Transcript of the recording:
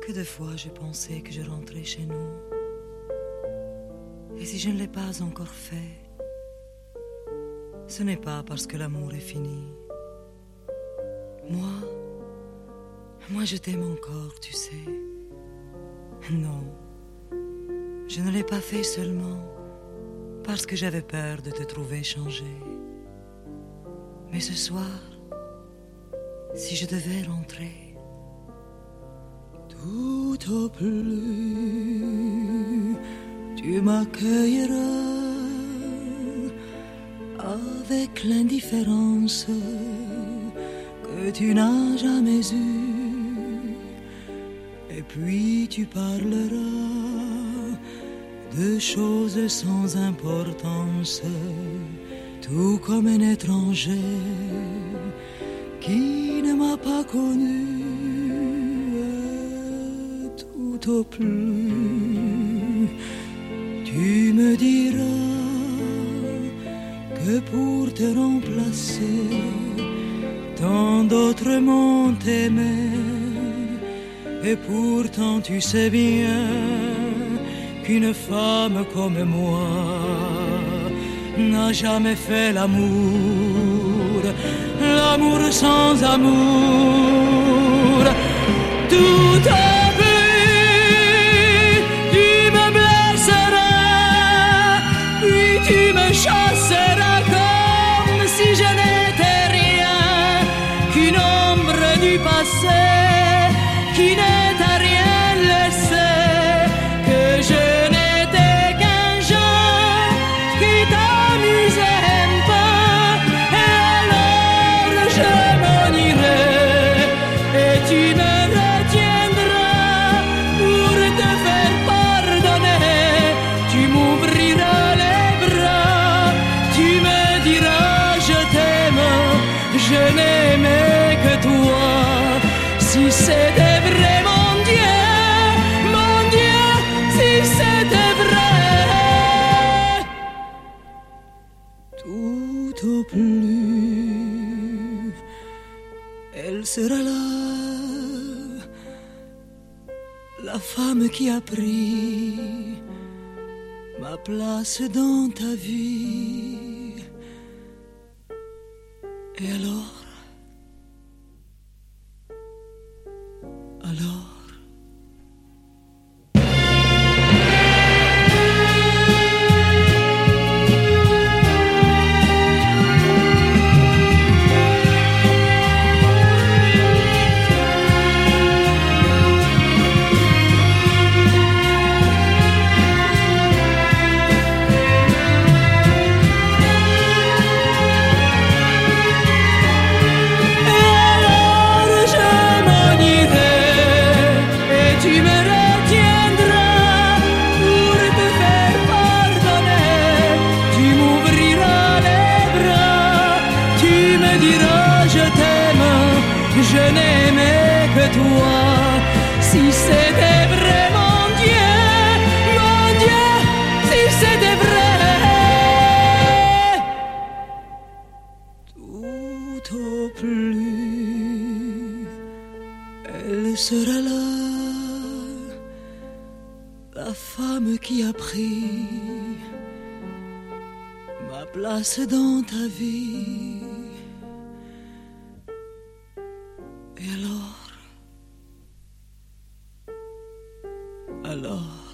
Que de fois je pensais que je rentrais chez nous. Et si je ne l'ai pas encore fait, ce n'est pas parce que l'amour est fini. Moi je t'aime encore, tu sais. Non, je ne l'ai pas fait seulement parce que j'avais peur de te trouver changé. Mais ce soir, si je devais rentrer, tout au plus, tu m'accueilleras avec l'indifférence que tu n'as jamais eue. Et puis tu parleras de choses sans importance, tout comme un étranger qui ne m'a pas connu. Tout au plus, tu me diras que pour te remplacer, tant d'autres m'ont aimé. Et pourtant tu sais bien qu'une femme comme moi n'a jamais fait l'amour, l'amour sans amour. Tout au plus, tu me blesseras, puis tu me chasseras comme si je n'étais rien qu'une ombre du passé qui n'est à rien laissé, que je n'étais qu'un jeu qui t'amusait un peu, et alors je m'en irai, et tu me retiendras pour te faire pardonner. Tu m'ouvriras les bras, tu me diras je t'aime, je n'aimais que toi. Si c'était vrai, mon Dieu, si c'était vrai. Tout au plus, elle sera là, la femme qui a pris ma place dans ta vie. Et alors? Je n'aimais que toi. Si c'était vrai, mon Dieu, si c'était vrai. Tout au plus, elle sera là, la femme qui a pris ma place dans ta vie. Et alors